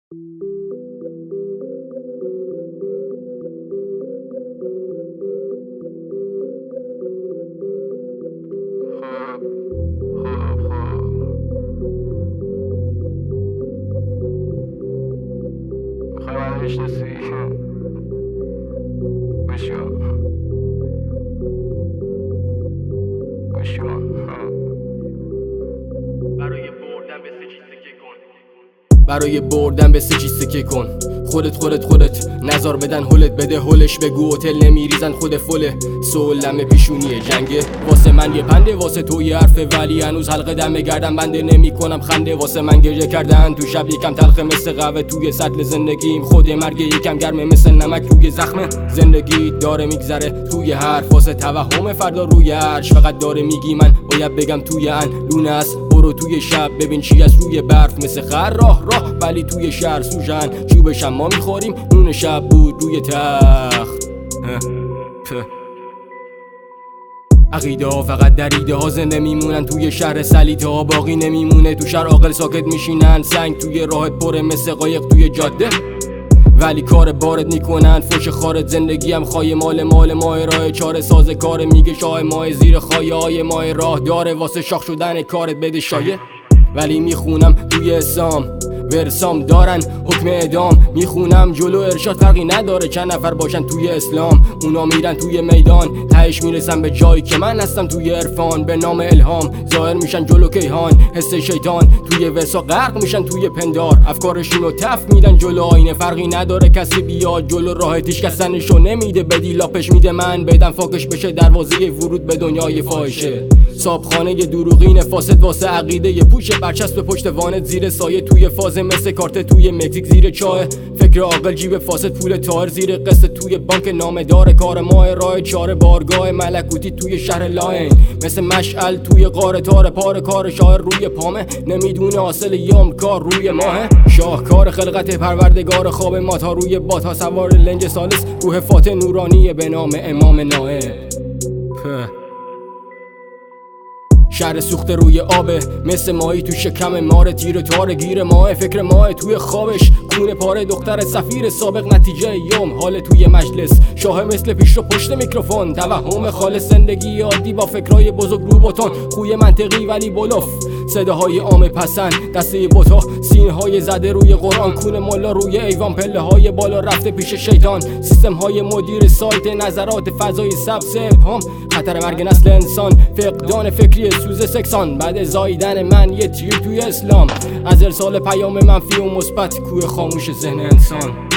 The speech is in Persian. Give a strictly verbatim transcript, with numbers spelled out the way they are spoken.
برای بردن به سه چیز سکه کن. خودت خودت خودت نظر بدن هلت بده هلش بگو هتل نمیریزن خود فله سولم پیشونی جنگه واسه من یه پنده واسه تو یه حرفه ولی هنوز حلقه دم گردم بنده نمی کنم خنده واسه من گریه کردن تو شب یکم تلخه مثل قهوه توی سطل زندگیم خود مرگ یکم گرمه مثل نمک روی زخمه زندگی داره میگذره توی حرف واسه توهم فردا روی عرش فقط داره میگی من باید بگم توی ان لونه است برو توی شب ببین چی از روی برف مثل خر راه راه ولی توی شهر سوژن چوبش ما میخوریم نون شب بود روی تخت عقیده ها فقط در ایده ها زنده میمونن توی شهر سلیته ها باقی نمیمونه تو شهر عاقل ساکت میشینن سنگ توی راهت پره مثل قایق توی جاده ولی کار بارت میکنن فوش خارت زندگی هم خواهی مال مال ماه راه چاره ساز کار میگه شاه ماه زیر خواهی های ماه راه داره واسه شاخ شدن کارت بده شایه ولی میخونم توی اسلام ورسام دارن حکم اعدام میخونم جلو ارشاد فرقی نداره چند نفر باشن توی اسلام اونا میرن توی میدان تهش میرسن به جایی که من هستم توی عرفان به نام الهام ظاهر میشن جلو کیهان حس شیطان توی ورسا غرق میشن توی پندار افکارشونو تف میدن جلو آینه فرقی نداره کسی بیاد جلو راهتیش کسنشو نمیده بدی لاپش میده من بدم فاکش بشه دروازه ورود به دنیای فاحشه صابخانه دروغین فاسد واسه عقیده یه پوش برچسب پشت وانت زیر سایه توی فاز مثل کارت توی مکزیک زیر چاه فکر عاقل جیب فاسد پول تار زیر قسط توی بانک نامدار کار ماه راه چاره بارگاه ملکوتی توی شهر لاین مثل مشعل توی قاره تار پار کار شاعر روی پامه نمیدونه حاصل یام کار روی ماه شاهکار خلقت پروردگار خواب ما تا روی باتا سوار لنج سالس روح فاتح نورانی به نام امام نائب شهر سوخته روی آبه مثل ماهی تو شکم مار تیر تار گیر ماه فکر ماه توی خوابش کونه پاره دختر سفیر سابق نتیجه یوم حال توی مجلس شاه مثل پیش رو پشت میکروفون توهم خالص زندگی عادی با فکرای بزرگ رو باتون خوی منطقی ولی بلوف صداهای عام پسند دسته بوتا سینه های زده روی قرآن کون ملا روی ایوان پله های بالا رفته پیش شیطان سیستم های مدیر سایت نظرات فضای سبز ابهام خطر مرگ نسل انسان فقدان فکری سوز سکسان بعد زاییدن من یه تیر توی اسلام از ارسال پیام منفی و مثبت کوه خاموش ذهن انسان